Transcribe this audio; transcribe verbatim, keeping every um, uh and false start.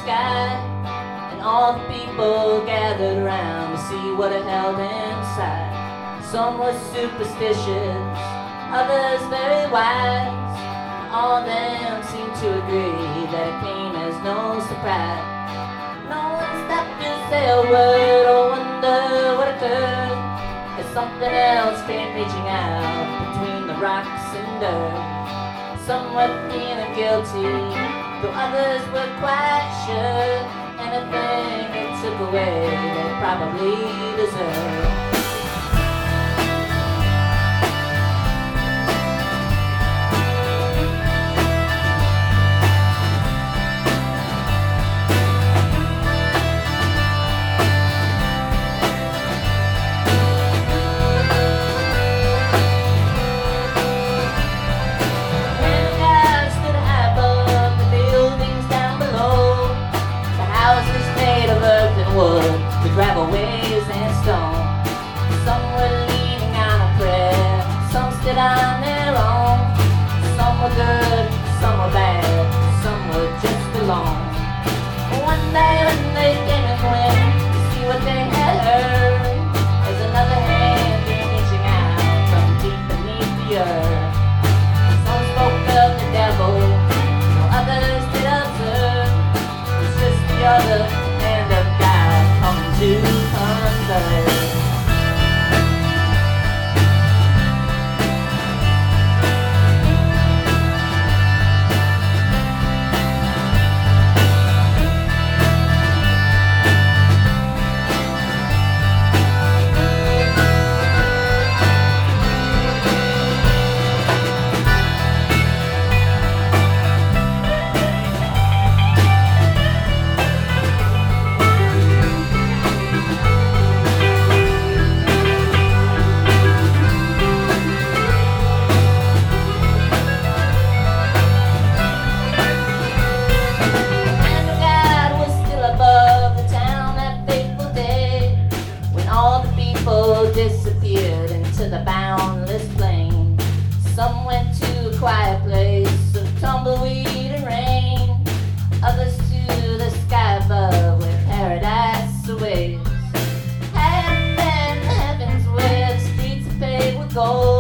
sky, and all the people gathered around to see what it held inside. Some were superstitious, others very wise. All of them seemed to agree that it came as no surprise. No one stopped to say a word or wonder what occurred, as something else came reaching out between the rocks and dirt. Some were feeling guilty, though others were quite sure anything it took away they probably deserved. The gravel ways and stone. Some were leaning on a prayer, some stood on their own. Some were good, some were bad, some were just alone. One day when they came and went to see what they had heard, there's another hand came reaching out from deep beneath the earth. Some spoke of the devil, while others did observe. It's just the other hand of God come to converse. Disappeared into the boundless plain. Some went to a quiet place of tumbleweed and rain. Others to the sky above where paradise awaits. Heaven, heavens where the streets are paved with gold.